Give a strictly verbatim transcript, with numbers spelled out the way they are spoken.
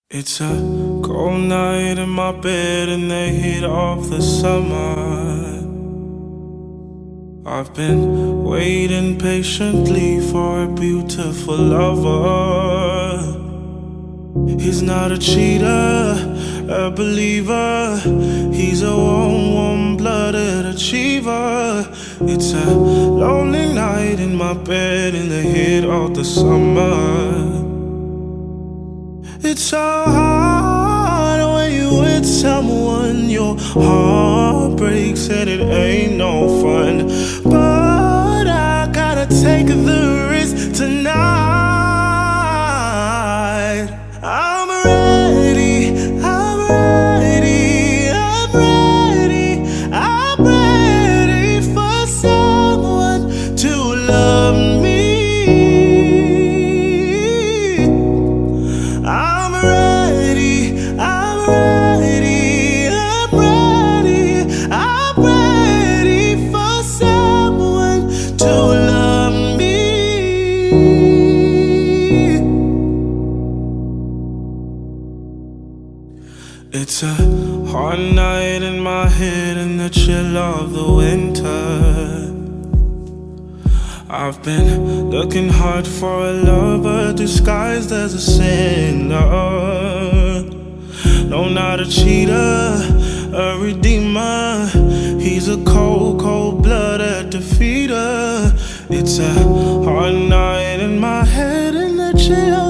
It's a cold night in my bed and the heat of the summer. I've been waiting patiently for a beautiful lover. He's not a cheater, a believer. He's a warm, warm-blooded achiever. It's a lonely night in my bed in the heat of the summer. It's so hard when you with someone, your heart breaks and it ain't no fun. But I gotta take the risk tonight. I'm ready, I'm ready, I'm ready, I'm ready for someone to love me. I'm ready, I'm ready, I'm ready, I'm ready for someone to love me. It's a hard night in my head in the chill of the winter. I've been looking hard for a lover disguised as a sinner. No, not a cheater, a redeemer. He's a cold, cold-blooded defeater. It's a hard night in my head in the chill